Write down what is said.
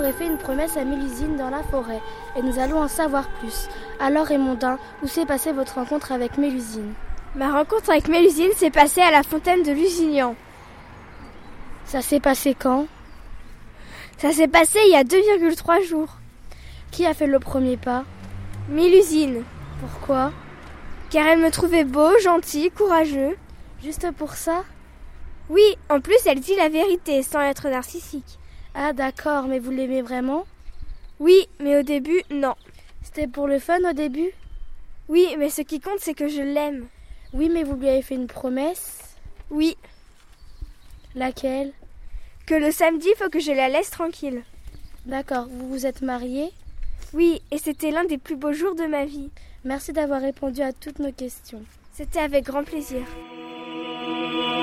aurait fait une promesse à Mélusine dans la forêt, et nous allons en savoir plus. Alors Raymondin, où s'est passée votre rencontre avec Mélusine ? Ma rencontre avec Mélusine s'est passée à la fontaine de Lusignan. Ça s'est passé quand ? Ça s'est passé il y a 2,3 jours. Qui a fait le premier pas ? Mélusine. Pourquoi ? Car elle me trouvait beau, gentil, courageux. Juste pour ça ? Oui, en plus elle dit la vérité, sans être narcissique. Ah d'accord, mais vous l'aimez vraiment ? Oui, mais au début, non. C'était pour le fun au début ? Oui, mais ce qui compte c'est que je l'aime. Oui, mais vous lui avez fait une promesse ? Oui. Laquelle ? Que le samedi, il faut que je la laisse tranquille. D'accord, vous vous êtes mariés ? Oui, et c'était l'un des plus beaux jours de ma vie. Merci d'avoir répondu à toutes nos questions. C'était avec grand plaisir.